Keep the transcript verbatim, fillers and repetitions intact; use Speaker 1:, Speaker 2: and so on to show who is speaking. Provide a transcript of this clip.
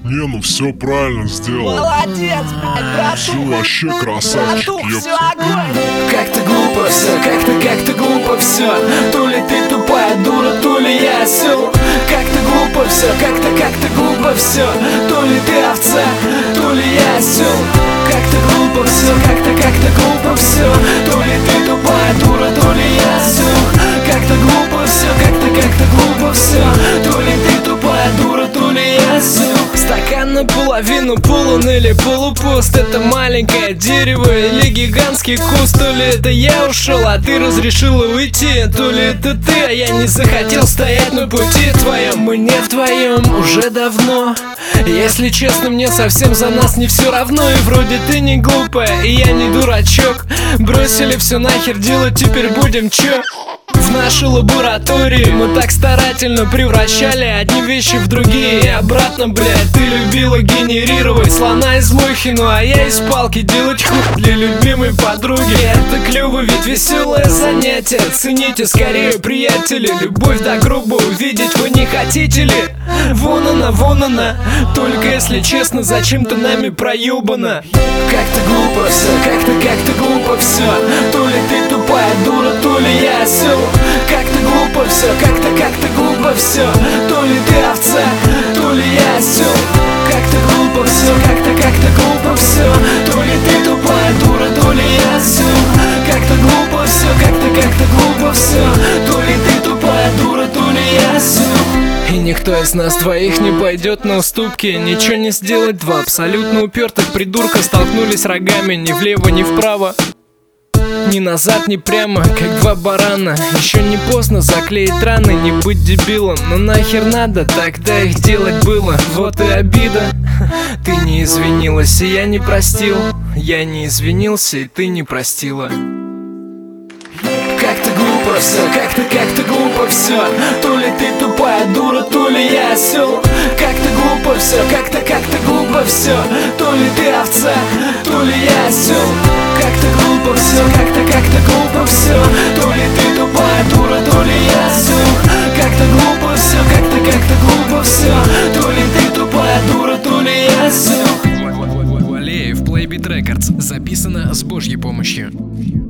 Speaker 1: Не, ну все правильно сделал.
Speaker 2: Молодец, блядь, братух.
Speaker 1: Все вообще красавчик,
Speaker 2: Братух,
Speaker 1: ёпта.
Speaker 2: все огонь.
Speaker 3: Как-то глупо все, как-то, как-то глупо все. То ли ты тупая дура, то ли я осел. Как-то глупо все, как-то, как-то глупо все. То ли ты овца, то ли я осел. Как-то глупо все, как-то, как-то глупо все. То ли ты тупая дура, то ли я осел. Как-то глупо все, как-то, как-то глупо все. То ли ты тупая дура, то ли я осел. Стакан наполовину полон или полупуст. Это маленькое дерево или гигантский куст. То ли это я ушел, а ты разрешила уйти. То ли это ты, а я не захотел стоять на пути твоем. Мы не вдвоем уже давно. Если честно, мне совсем за нас не все равно. И вроде ты не глупая, и я не дурачок. Бросили все нахер делать, теперь будем чё? В нашей лаборатории мы так старательно превращали одни вещи в другие и обратно, блядь. Ты любила генерировать слона из мухи, ну а я из палки делать хуй для любимой подруги. Это клево, ведь веселое занятие. Цените скорее, приятели, любовь до гроба увидеть вы не хотите ли? Вон она, вон она, только если честно, зачем-то нами проебана. Как-то глупо все, как-то, как-то глупо все. То ли ты тупая дура, то ли я осел. Как-то глупо все, как-то, как-то глупо все. То ли ты овца, то ли я осел. Как-то глупо все, как-то, как-то глупо все. То ли ты тупая дура, то ли я осел. Как-то глупо все, как-то, как-то глупо все. То ли ты тупая дура, то ли я осел. И никто из нас двоих не пойдет на уступки. Ничего не сделать, два абсолютно упертых придурка столкнулись рогами ни влево, ни вправо, ни назад, ни прямо, как два барана. Еще не поздно заклеить раны, не быть дебилом. Но нахер надо, тогда их делать было. Вот и обида. Ты не извинилась, и я не простил. Я не извинился, и ты не простила. Как-то глупо все, как-то, как-то глупо все. То ли ты тупая дура, то ли я осел. Как-то глупо все, как-то, как-то глупо все. То ли ты овца, то ли я осел. Как-то глупо все, как-то, как-то глупо все. То ли ты тупая дура, то ли я осел. Как-то глупо все, как-то, как-то глупо все. То ли ты тупая дура, то ли я осел. Валеев, Playbit Records. Записано с Божьей помощью.